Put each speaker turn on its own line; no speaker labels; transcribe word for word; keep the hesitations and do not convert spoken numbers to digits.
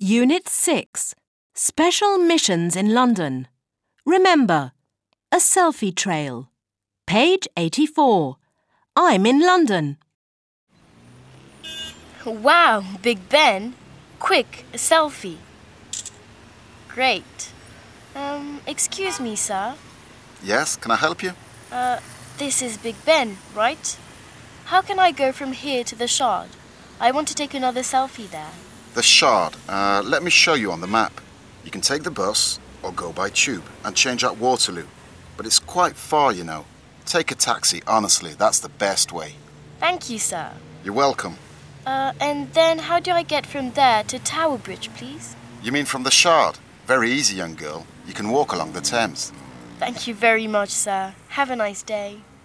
Unit six. Special Missions in London. Remember, a selfie trail. Page eighty-four. I'm in London.
Wow, Big Ben. Quick, a selfie. Great. Um, excuse me, sir.
Yes, can I help you?
Uh, this is Big Ben, right? How can I go from here to the Shard? I want to take another selfie there.
The Shard. Uh, let me show you on the map. You can take the bus or go by tube and change at Waterloo. But it's quite far, you know. Take a taxi, honestly, that's the best way.
Thank you, sir.
You're welcome.
Uh, and then how do I get from there to Tower Bridge, please?
You mean from the Shard? Very easy, young girl. You can walk along the Thames.
Thank you very much, sir. Have a nice day.